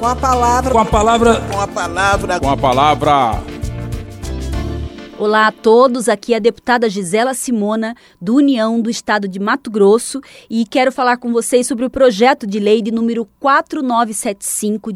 Com a palavra. Com a palavra. Com a palavra. Com a palavra. Olá a todos, aqui é a deputada Gisela Simona, do União do Estado de Mato Grosso, e quero falar com vocês sobre o projeto de lei de número 4975 de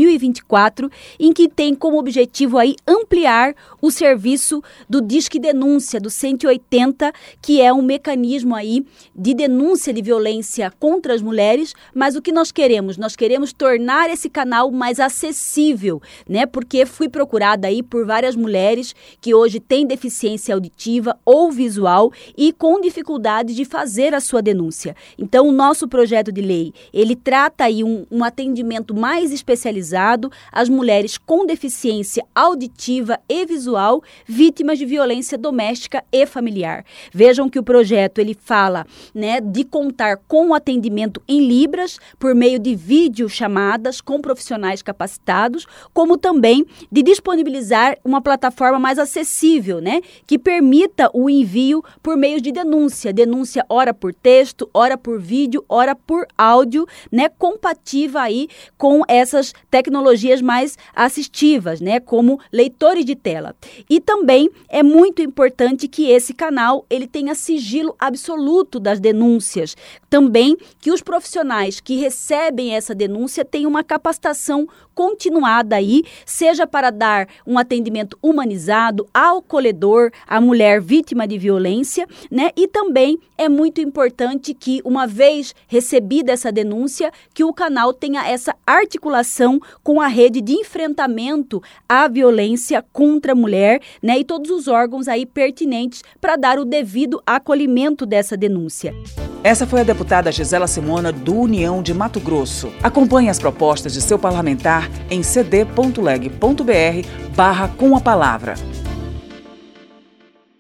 2024, em que tem como objetivo aí ampliar o serviço do Disque Denúncia, do 180, que é um mecanismo aí de denúncia de violência contra as mulheres, mas o que nós queremos? Nós queremos tornar esse canal mais acessível, né? Porque fui procurada aí por várias mulheres que hoje têm deficiência auditiva ou visual e com dificuldade de fazer a sua denúncia. Então, o nosso projeto de lei, ele trata aí um atendimento mais especializado às mulheres com deficiência auditiva e visual, vítimas de violência doméstica e familiar. Vejam que o projeto, ele fala, né, de contar com o atendimento em Libras, por meio de videochamadas com profissionais capacitados, como também de disponibilizar uma plataforma mais acessível, né, que permita o envio por meio de denúncia ora por texto, ora por vídeo, ora por áudio, né, compatível aí com essas tecnologias mais assistivas, né, como leitores de tela. E também é muito importante que esse canal, ele tenha sigilo absoluto das denúncias. Também que os profissionais que recebem essa denúncia tenham uma capacitação continuada aí, seja para dar um atendimento humanizado, acolhedor à mulher vítima de violência, né? E também é muito importante que, uma vez recebida essa denúncia, que o canal tenha essa articulação com a rede de enfrentamento à violência contra a mulher, né? E todos os órgãos aí pertinentes para dar o devido acolhimento dessa denúncia. Essa foi a deputada Gisela Simona, do União de Mato Grosso. Acompanhe as propostas de seu parlamentar em cd.leg.br/com a palavra.